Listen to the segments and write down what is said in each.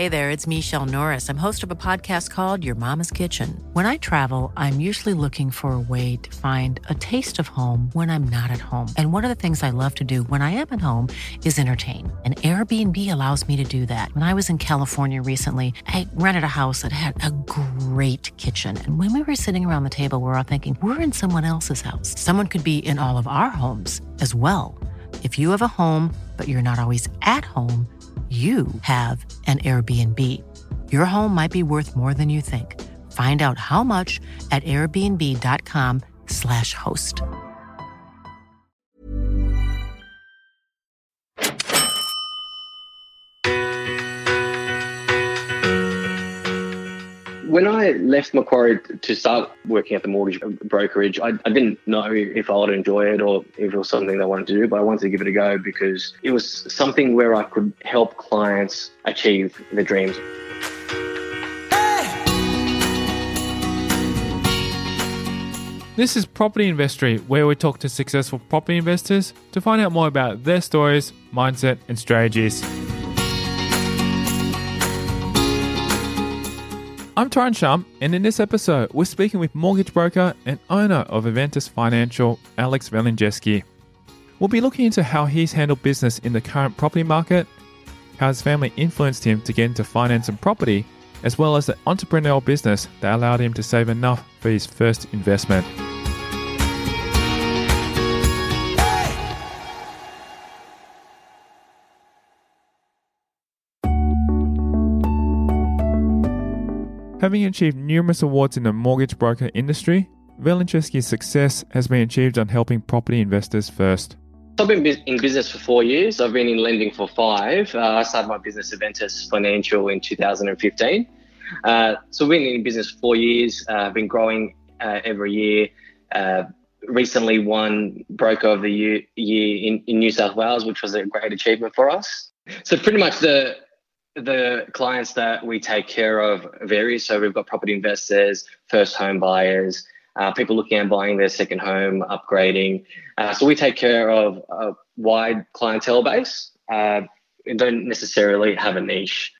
Hey there, it's Michelle Norris. I'm host of a podcast called Your Mama's Kitchen. When I travel, I'm usually looking for a way to find a taste of home when I'm not at home. And one of the things I love to do when I am at home is entertain. And Airbnb allows me to do that. When I was in California recently, I rented a house that had a great kitchen. And when we were sitting around the table, we were all thinking, we're in someone else's house. Someone could be in all of our homes as well. If you have a home, but you're not always at home, you have an Airbnb. Your home might be worth more than you think. Find out how much at airbnb.com/host. When I left Macquarie to start working at the mortgage brokerage, I didn't know if I would enjoy it or if it was something I wanted to do, but I wanted to give it a go because it was something where I could help clients achieve their dreams. This is Property Investory, where we talk to successful property investors to find out more about their stories, mindset, and strategies. I'm Tyron Shum, and in this episode, we're speaking with mortgage broker and owner of Aventus Financial, Alex Velinjeski. We'll be looking into how he's handled business in the current property market, how his family influenced him to get into finance and property, as well as the entrepreneurial business that allowed him to save enough for his first investment. Having achieved numerous awards in the mortgage broker industry, Velinjeski's success has been achieved on helping property investors first. I've been in business for 4 years. I've been in lending for 5. I started my business Aventus Financial in 2015. So I've been in business for 4 years. I've been growing every year. Recently won Broker of the Year in New South Wales, which was a great achievement for us. So pretty much the clients that we take care of vary. So we've got property investors, first home buyers, people looking at buying their second home, upgrading. So we take care of a wide clientele base. We don't necessarily have a niche.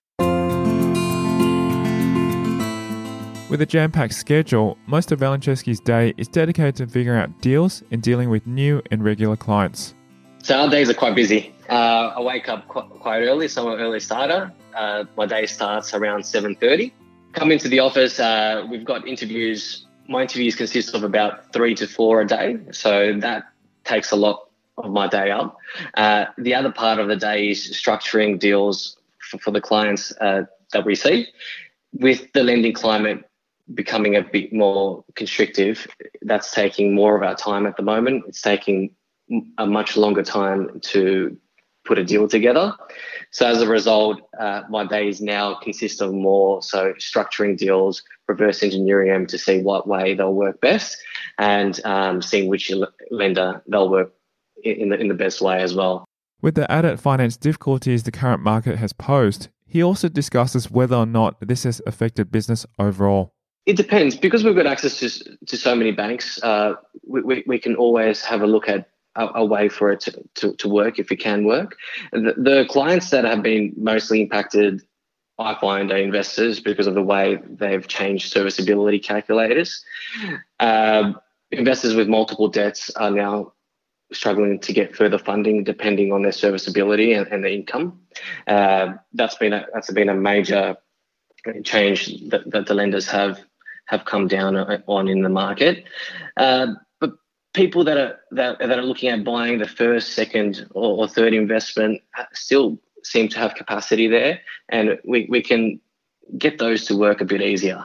With a jam-packed schedule, most of Velinjeski's day is dedicated to figuring out deals and dealing with new and regular clients. So our days are quite busy. I wake up quite early, so I'm an early starter. My day starts around 7:30. Come into the office, we've got interviews. My interviews consist of about 3 to 4 a day, so that takes a lot of my day up. The other part of the day is structuring deals for the clients that we see. With the lending climate becoming a bit more constrictive, that's taking more of our time at the moment. It's taking a much longer time to put a deal together. So as a result, my days now consist of more so structuring deals, reverse engineering them to see what way they'll work best, and seeing which lender they'll work in the best way as well. With the added finance difficulties the current market has posed, he also discusses whether or not this has affected business overall. It depends. Because we've got access to so many banks, we can always have a look at a way for it to work if it can work. The clients that have been mostly impacted, I find, are investors because of the way they've changed serviceability calculators. Investors with multiple debts are now struggling to get further funding depending on their serviceability and the income. That's been a major change that the lenders have come down on in the market. But people that are looking at buying the first, second, or third investment still seem to have capacity there, and we can get those to work a bit easier.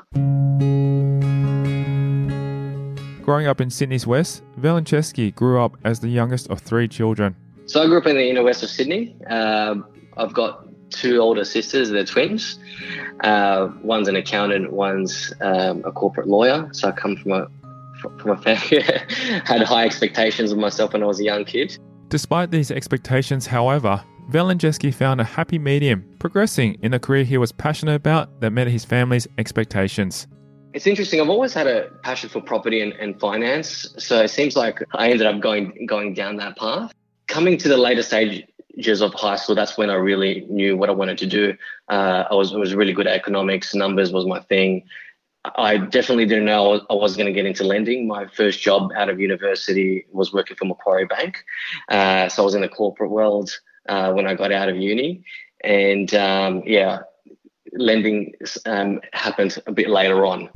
Growing up in Sydney's West, Velinjeski grew up as the youngest of 3 children. So I grew up in the inner west of Sydney. I've got 2 older sisters, they're twins. One's an accountant, one's a corporate lawyer. So I come from a family that had high expectations of myself when I was a young kid. Despite these expectations, however, Velinjeski found a happy medium, progressing in a career he was passionate about that met his family's expectations. It's interesting. I've always had a passion for property and finance, so it seems like I ended up going down that path. Coming to the later years of high school, that's when I really knew what I wanted to do. I was really good at economics. Numbers was my thing. I definitely didn't know I was going to get into lending. My first job out of university was working for Macquarie Bank. So I was in the corporate world when I got out of uni. And lending happened a bit later on.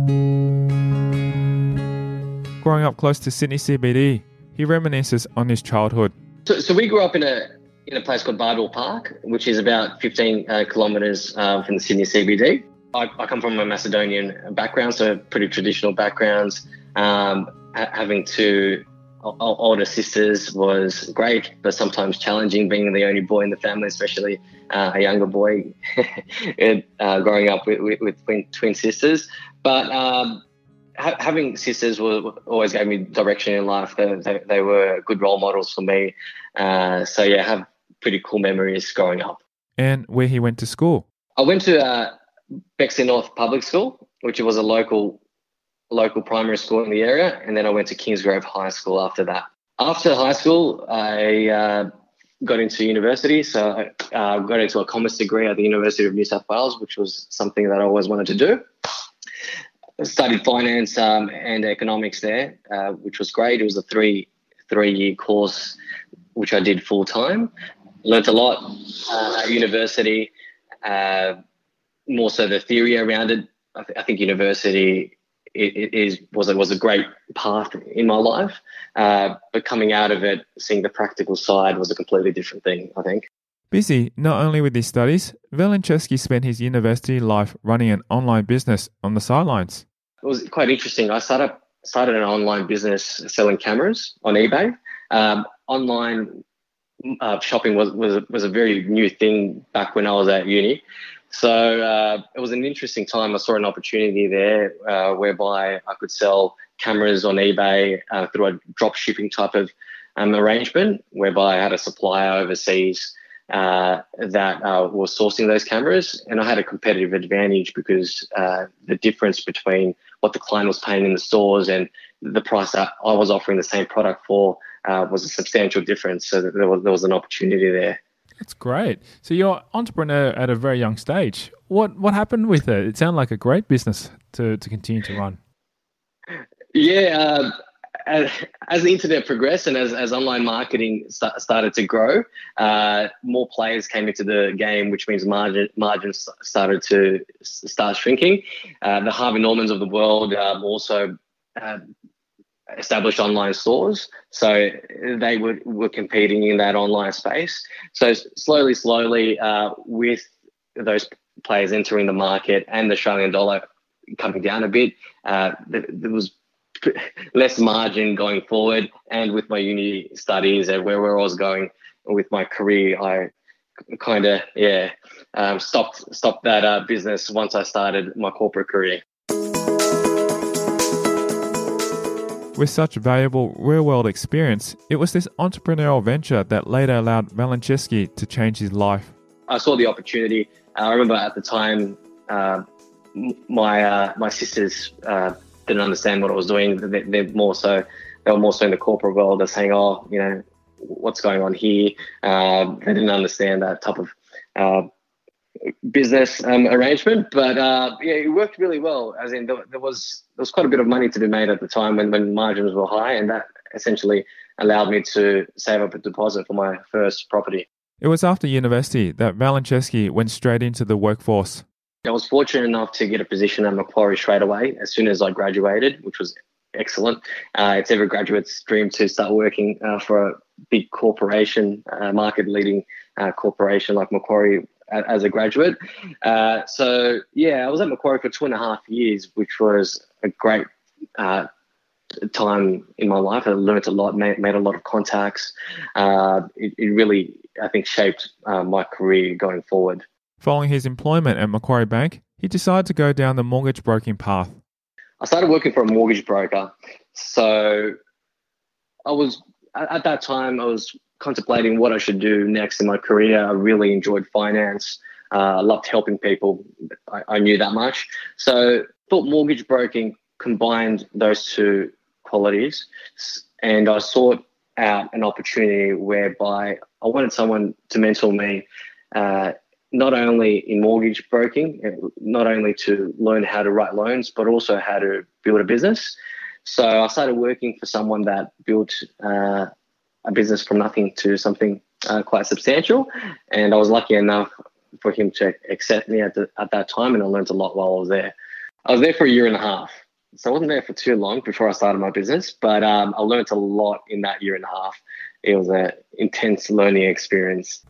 Growing up close to Sydney CBD, he reminisces on his childhood. So we grew up in a place called Bardwell Park, which is about 15 kilometres from the Sydney CBD. I come from a Macedonian background, so pretty traditional backgrounds. Having two older sisters was great, but sometimes challenging being the only boy in the family, especially a younger boy growing up with twin sisters. But having sisters always gave me direction in life. They were good role models for me. I have pretty cool memories growing up. And where he went to school? I went to Bexley North Public School, which was a local primary school in the area, and then I went to Kingsgrove High School after that. After high school, I got into university, so I got into a commerce degree at the University of New South Wales, which was something that I always wanted to do. I studied finance and economics there, which was great. It was a three-year course, which I did full-time. Learned a lot at university, more so the theory around it. I think university was a great path in my life, but coming out of it, seeing the practical side was a completely different thing, I think. Busy not only with his studies, Velencheski spent his university life running an online business on the sidelines. It was quite interesting. I started an online business selling cameras on eBay. Online shopping was a very new thing back when I was at uni. So it was an interesting time. I saw an opportunity there whereby I could sell cameras on eBay through a drop shipping type of arrangement, whereby I had a supplier overseas that was sourcing those cameras, and I had a competitive advantage because the difference between what the client was paying in the stores and the price that I was offering the same product for was a substantial difference. So there was an opportunity there. That's great. So you're an entrepreneur at a very young stage. What happened with it? It sounded like a great business to continue to run. Yeah, as the internet progressed and as online marketing started to grow, more players came into the game, which means margins started to shrinking. The Harvey Normans of the world also established online stores, so they were competing in that online space. So slowly, with those players entering the market and the Australian dollar coming down a bit, there was less margin going forward. And with my uni studies and where I was going with my career, I kind of stopped that business once I started my corporate career. With such valuable real-world experience, it was this entrepreneurial venture that later allowed Velencheski to change his life. I saw the opportunity. I remember at the time, my sisters didn't understand what I was doing. They were more so in the corporate world. They're saying, "Oh, you know, what's going on here?" They didn't understand that type of business arrangement, but it worked really well. As in, there was quite a bit of money to be made at the time when margins were high, and that essentially allowed me to save up a deposit for my first property. It was after university that Velencheski went straight into the workforce. I was fortunate enough to get a position at Macquarie straight away as soon as I graduated, which was excellent. It's every graduate's dream to start working for a big corporation, market-leading corporation like Macquarie as a graduate. I was at Macquarie for 2.5 years, which was a great time in my life. I learned a lot, made a lot of contacts. It really, I think, shaped my career going forward. Following his employment at Macquarie Bank, he decided to go down the mortgage broking path. I started working for a mortgage broker. So at that time, I was contemplating what I should do next in my career. I really enjoyed finance. I loved helping people. I knew that much. So I thought mortgage broking combined those two qualities, and I sought out an opportunity whereby I wanted someone to mentor me, not only in mortgage broking, not only to learn how to write loans, but also how to build a business. So I started working for someone that built a business from nothing to something quite substantial. And I was lucky enough for him to accept me at that time, and I learned a lot while I was there. I was there for a year and a half. So I wasn't there for too long before I started my business, but I learned a lot in that year and a half. It was an intense learning experience.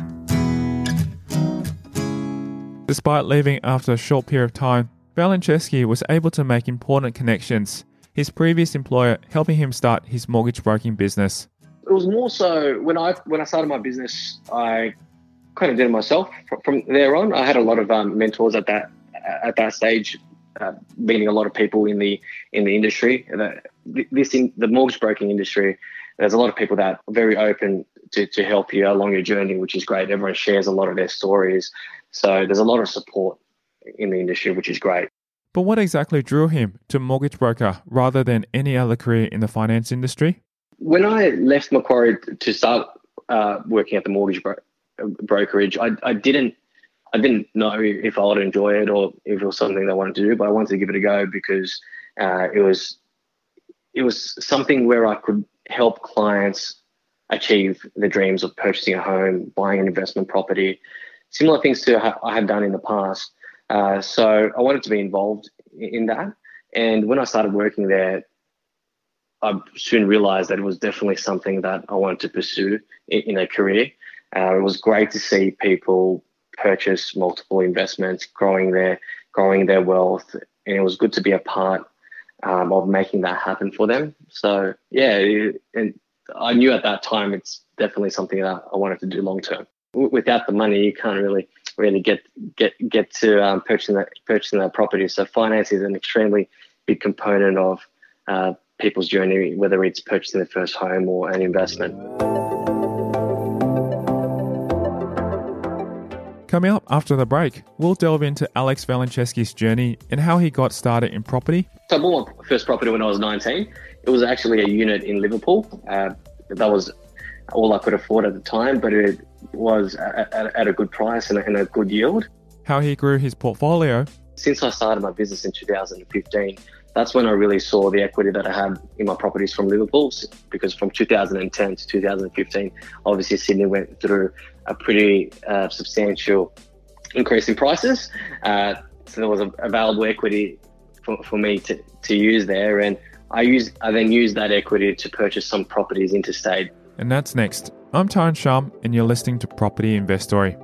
Despite leaving after a short period of time, Valencheski was able to make important connections, his previous employer helping him start his mortgage broking business. It was more so when I started my business, I kind of did it myself. From there on, I had a lot of mentors at that stage, meeting a lot of people in the industry. The mortgage broking industry, there's a lot of people that are very open to help you along your journey, which is great. Everyone shares a lot of their stories. So there's a lot of support in the industry, which is great. But what exactly drew him to mortgage broker rather than any other career in the finance industry? When I left Macquarie to start working at the mortgage brokerage, I didn't know if I would enjoy it or if it was something I wanted to do, but I wanted to give it a go because it was something where I could help clients achieve their dreams of purchasing a home, buying an investment property, similar things to I have done in the past. So I wanted to be involved in that. And when I started working there, I soon realized that it was definitely something that I wanted to pursue in a career. It was great to see people purchase multiple investments, growing their wealth, and it was good to be a part of making that happen for them. So yeah, and I knew at that time it's definitely something that I wanted to do long term. Without the money, you can't really get to purchasing that property. So finance is an extremely big component of people's journey, whether it's purchasing their first home or an investment. Coming up after the break, we'll delve into Alex Valencheski's journey and how he got started in property. So I bought my first property when I was 19. It was actually a unit in Liverpool. That was all I could afford at the time, but it was at a good price and a good yield. How he grew his portfolio. Since I started my business in 2015, that's when I really saw the equity that I had in my properties from Liverpool, because from 2010 to 2015, obviously Sydney went through a pretty substantial increase in prices. So there was available equity for me to use there, and I then used that equity to purchase some properties interstate. And that's next. I'm Tyron Shum, and you're listening to Property Investory.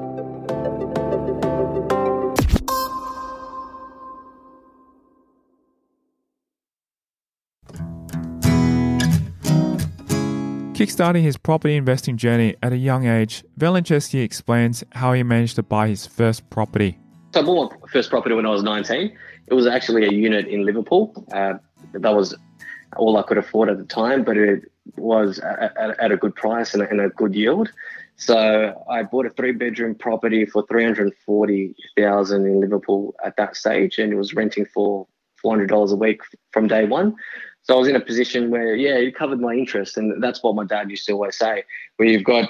Kickstarting his property investing journey at a young age, Valencheski explains how he managed to buy his first property. So I bought my first property when I was 19. It was actually a unit in Liverpool. That was all I could afford at the time, but it was at a good price and a good yield. So I bought a 3-bedroom property for $340,000 in Liverpool at that stage, and it was renting for $400 a week from day one. So I was in a position where, it covered my interest, and that's what my dad used to always say. Where you've got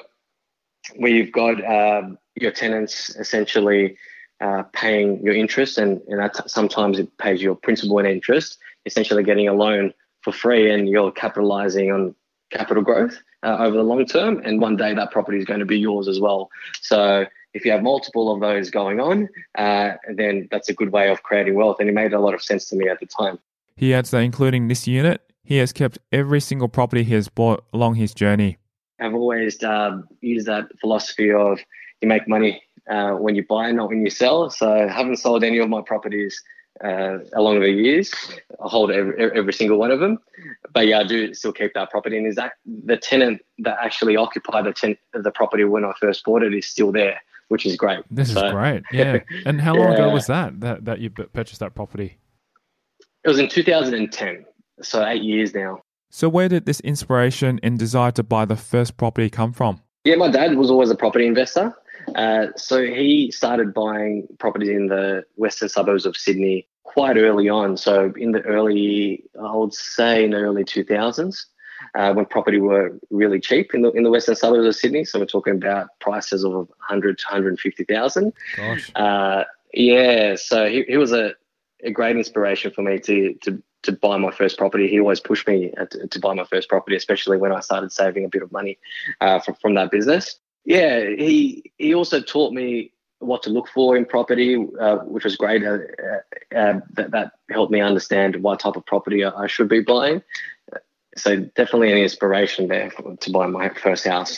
your tenants essentially paying your interest, and that sometimes it pays your principal and interest, essentially getting a loan for free, and you're capitalizing on capital growth over the long term. And one day that property is going to be yours as well. So if you have multiple of those going on, then that's a good way of creating wealth. And it made a lot of sense to me at the time. He adds that including this unit, he has kept every single property he has bought along his journey. I've always used that philosophy of you make money when you buy, not when you sell. So I haven't sold any of my properties along the years. I hold every single one of them. But I do still keep that property. And is that the tenant that actually occupied the property when I first bought it is still there, which is great. This is great. Yeah. And how long ago was that you purchased that property? It was in 2010, so 8 years now. So where did this inspiration and desire to buy the first property come from? Yeah, my dad was always a property investor. So he started buying properties in the western suburbs of Sydney quite early on. So in the early 2000s. when property were really cheap in the western suburbs of Sydney. So we're talking about prices of 100 to 150,000. Gosh. Yeah, so he was a great inspiration for me to buy my first property. He always pushed me to buy my first property, especially when I started saving a bit of money from that business. Yeah, he also taught me what to look for in property, which was great. That helped me understand what type of property I should be buying. So definitely an inspiration there to buy my first house.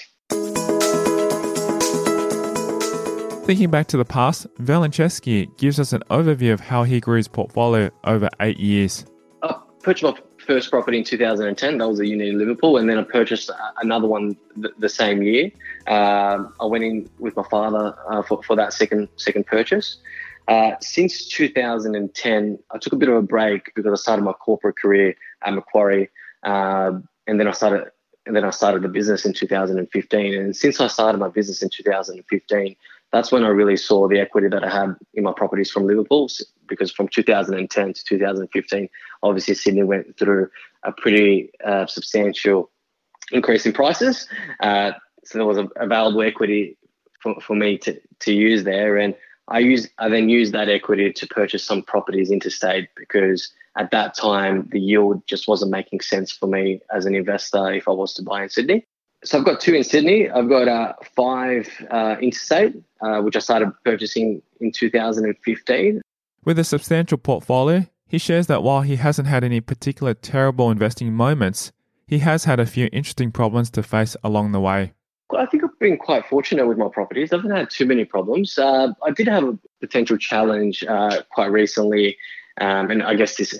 Thinking back to the past, Valencheski gives us an overview of how he grew his portfolio over 8 years. I purchased my first property in 2010. That was a unit in Liverpool. And then I purchased another one the same year. I went in with my father for that second purchase. Since 2010, I took a bit of a break because I started my corporate career at Macquarie. And then I started the business in 2015. And since I started my business in 2015, that's when I really saw the equity that I had in my properties from Liverpool, because from 2010 to 2015, obviously Sydney went through a pretty substantial increase in prices. So there was available equity for me to use there. And I then used that equity to purchase some properties interstate, because at that time, the yield just wasn't making sense for me as an investor if I was to buy in Sydney. So I've got 2 in Sydney. I've got 5 interstate, which I started purchasing in 2015. With a substantial portfolio, he shares that while he hasn't had any particular terrible investing moments, he has had a few interesting problems to face along the way. I think I've been quite fortunate with my properties. I haven't had too many problems. I did have a potential challenge quite recently, and I guess this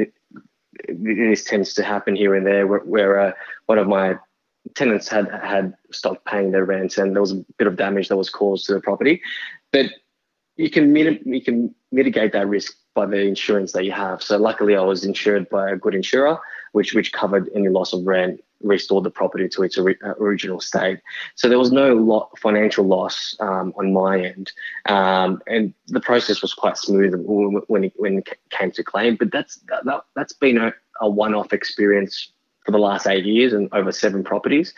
tends to happen here and there, where one of my tenants had stopped paying their rent, and there was a bit of damage that was caused to the property. But you can mitigate that risk by the insurance that you have. So luckily, I was insured by a good insurer, which covered any loss of rent, restored the property to its original state. So there was no financial loss on my end, and the process was quite smooth when it came to claim. But that's been a one-off experience for the last 8 years and over 7 properties,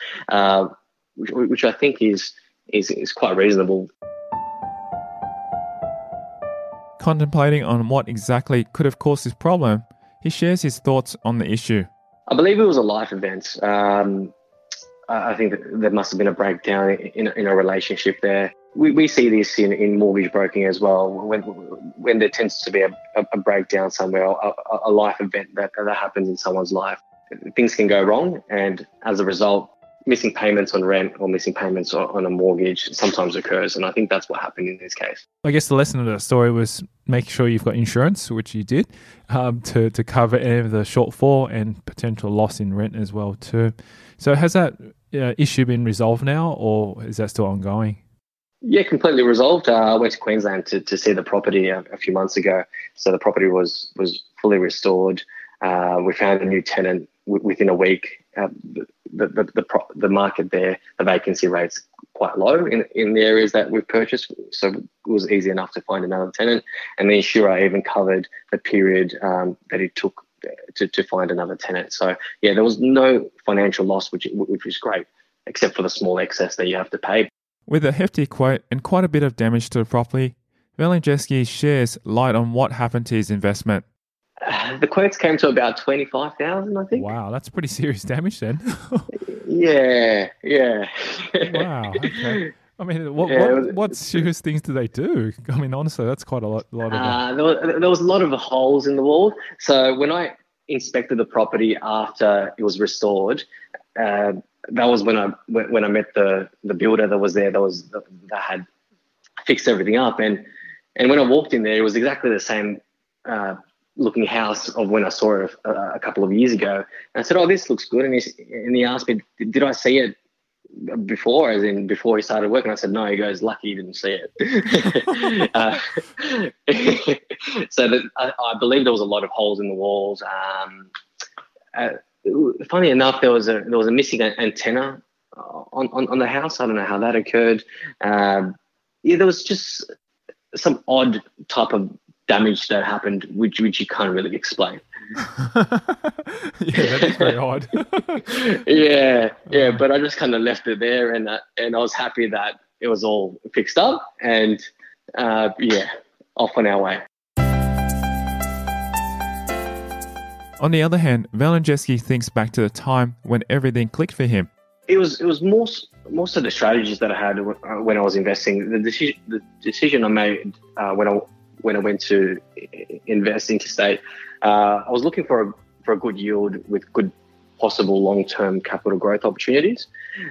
which I think is quite reasonable. Contemplating on what exactly could have caused this problem, he shares his thoughts on the issue. I believe it was a life event. I think that there must have been a breakdown in a relationship there. We see this in mortgage broking as well, when there tends to be a breakdown somewhere, a life event that happens in someone's life. Things can go wrong, and as a result, missing payments on rent or missing payments on a mortgage sometimes occurs, and I think that's what happened in this case. I guess the lesson of the story was make sure you've got insurance, which you did, to cover any of the shortfall and potential loss in rent as well too. So has that issue been resolved now, or is that still ongoing? Yeah, completely resolved. I went to Queensland to see the property a few months ago. So the property was fully restored. We found a new tenant within a week. The market there, the vacancy rate's quite low in the areas that we've purchased, so it was easy enough to find another tenant. And the insurer even covered the period that it took to find another tenant. So yeah, there was no financial loss, which was great, except for the small excess that you have to pay. With a hefty quote and quite a bit of damage to the property, Valencheski shares light on what happened to his investment. The quotes came to about 25,000, I think. Wow, that's pretty serious damage then. Yeah. Wow. Okay. I mean, what serious things do they do? I mean, honestly, that's quite a lot of. There was a lot of holes in the wall. So when I inspected the property after it was restored, that was when I met the builder that was there. That had fixed everything up, and when I walked in there, it was exactly the same looking house of when I saw it a couple of years ago. And I said, "Oh, this looks good." And he asked me, "Did I see it before, as in before he started working?" I said, "No." He goes, "Lucky you didn't see it." So I believe there was a lot of holes in the walls. Funny enough, there was a missing antenna on the house. I don't know how that occurred. There was just some odd type of damage that happened, which you can't really explain. Yeah, that's very odd. yeah. But I just kind of left it there, and I was happy that it was all fixed up, and off on our way. On the other hand, Velenjeski thinks back to the time when everything clicked for him. It was most of the strategies that I had when I was investing. The decision I made when I went to invest interstate, I was looking for a good yield with good possible long-term capital growth opportunities.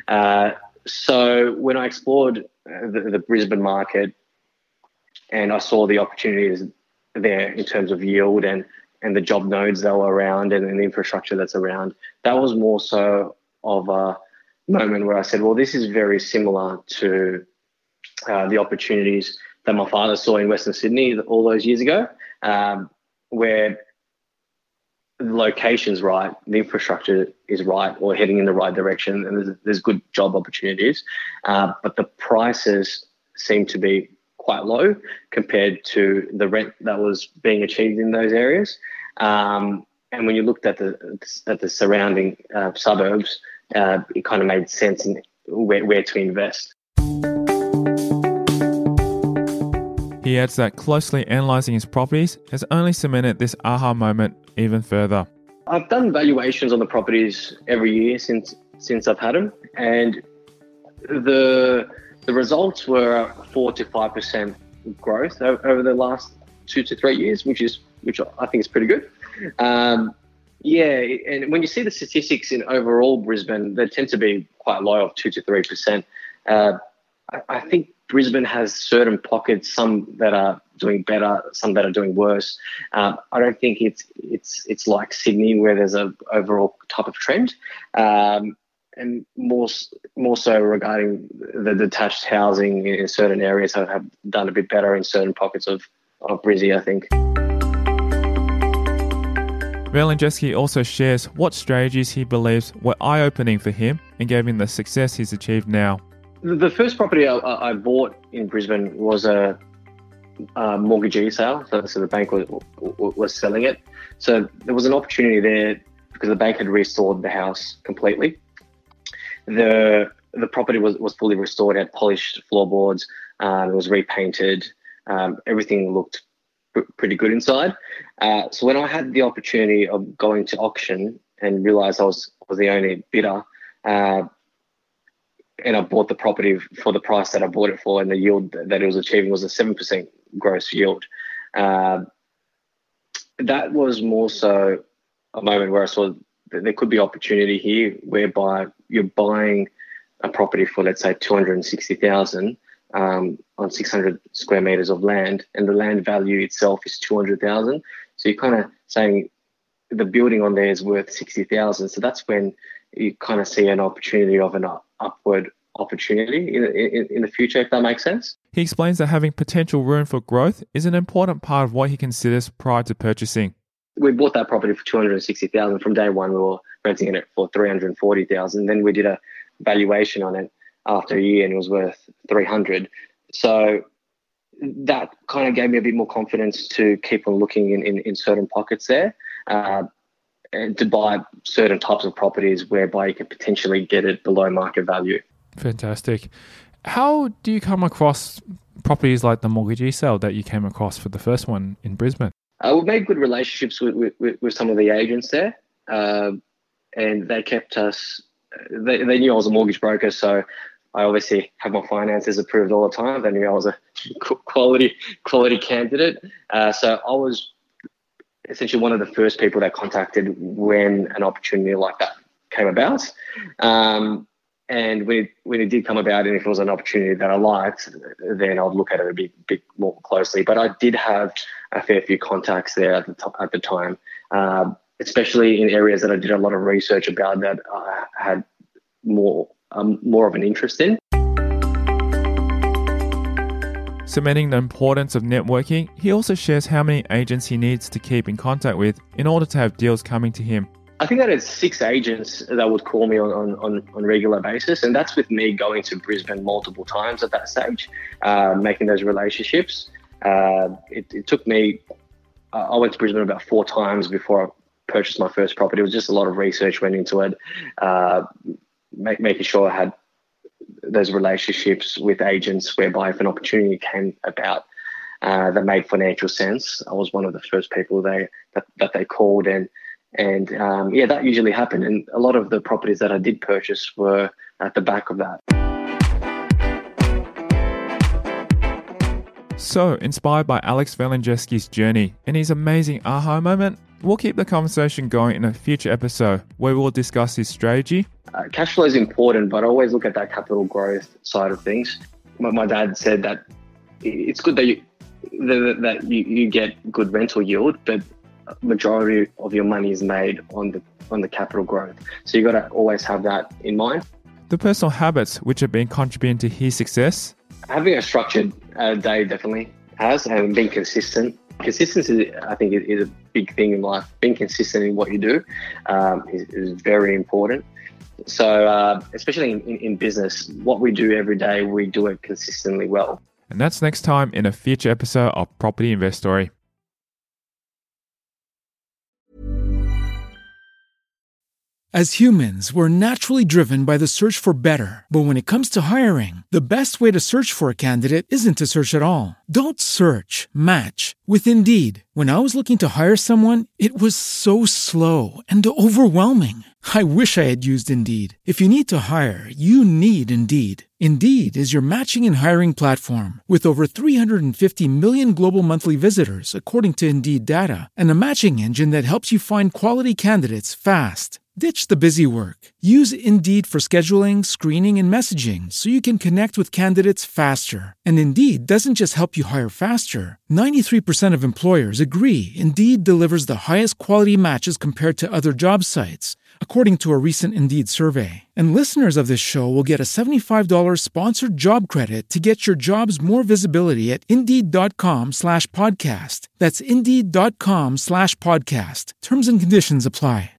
So when I explored the Brisbane market and I saw the opportunities there in terms of yield and the job nodes that were around and the infrastructure that's around, that was more so of a moment where I said, well, this is very similar to the opportunities that my father saw in Western Sydney all those years ago, where the location's right, the infrastructure is right or heading in the right direction, and there's good job opportunities, but the prices seem to be quite low compared to the rent that was being achieved in those areas. And when you looked at the surrounding suburbs, it kind of made sense in where to invest. He adds that closely analysing his properties has only cemented this aha moment even further. I've done valuations on the properties every year since I've had them, and the results were 4 to 5% growth over the last 2 to 3 years, which I think is pretty good. And when you see the statistics in overall Brisbane, they tend to be quite low, of 2 to 3%. I think Brisbane has certain pockets, some that are doing better, some that are doing worse. I don't think it's like Sydney, where there's a overall type of trend, and more so regarding the detached housing in certain areas have done a bit better in certain pockets of Brizzy, I think. Velenjeski also shares what strategies he believes were eye-opening for him and gave him the success he's achieved now. The first property I bought in Brisbane was a mortgagee sale. So the bank was selling it. So there was an opportunity there because the bank had restored the house completely. The property was fully restored, had polished floorboards, it was repainted, everything looked pretty good inside. So when I had the opportunity of going to auction and realised I was the only bidder, and I bought the property for the price that I bought it for, and the yield that it was achieving was a 7% gross yield. That was more so a moment where I saw that there could be opportunity here, whereby you're buying a property for, let's say, $260,000 on 600 square meters of land, and the land value itself is $200,000. So you're kind of saying the building on there is worth $60,000. So that's when you kind of see an opportunity of an upward opportunity in the future, if that makes sense. He explains that having potential room for growth is an important part of what he considers prior to purchasing. We bought that property for $260,000. From day one, we were renting it for $340,000. Then we did a valuation on it after a year, and it was worth $300,000. So that kind of gave me a bit more confidence to keep on looking in certain pockets there, and to buy certain types of properties whereby you can potentially get it below market value. Fantastic. How do you come across properties like the mortgagee sale that you came across for the first one in Brisbane? We've made good relationships with some of the agents there, and they kept us. They knew I was a mortgage broker, so I obviously had my finances approved all the time. They knew I was a quality candidate, so I was essentially one of the first people they contacted when an opportunity like that came about. And when it did come about, and if it was an opportunity that I liked, then I'd look at it a bit more closely. But I did have a fair few contacts there at the time, especially in areas that I did a lot of research about, that I had more of an interest in. Cementing the importance of networking, he also shares how many agents he needs to keep in contact with in order to have deals coming to him. I think that it's 6 agents that would call me on regular basis, and that's with me going to Brisbane multiple times at that stage, making those relationships. It took me, I went to Brisbane about 4 times before I purchased my first property. It was just a lot of research went into it, making sure I had those relationships with agents whereby if an opportunity came about that made financial sense, I was one of the first people that they called, and that usually happened. And a lot of the properties that I did purchase were at the back of that. So, inspired by Alex Velenjeski's journey and his amazing aha moment, we'll keep the conversation going in a future episode where we'll discuss his strategy. Cash flow is important, but I always look at that capital growth side of things. My dad said that it's good that you get good rental yield, but majority of your money is made on the capital growth. So you got to always have that in mind. The personal habits which have been contributing to his success. Having a structured day definitely has, and being consistent. Consistency, I think, is a big thing in life. Being consistent in what you do is very important. So especially in business, what we do every day, we do it consistently well. And that's next time in a future episode of Property Investory. As humans, we're naturally driven by the search for better. But when it comes to hiring, the best way to search for a candidate isn't to search at all. Don't search, match with Indeed. When I was looking to hire someone, it was so slow and overwhelming. I wish I had used Indeed. If you need to hire, you need Indeed. Indeed is your matching and hiring platform with over 350 million global monthly visitors, according to Indeed data, and a matching engine that helps you find quality candidates fast. Ditch the busy work. Use Indeed for scheduling, screening, and messaging so you can connect with candidates faster. And Indeed doesn't just help you hire faster. 93% of employers agree Indeed delivers the highest quality matches compared to other job sites, according to a recent Indeed survey. And listeners of this show will get a $75 sponsored job credit to get your jobs more visibility at Indeed.com/podcast. That's Indeed.com/podcast. Terms and conditions apply.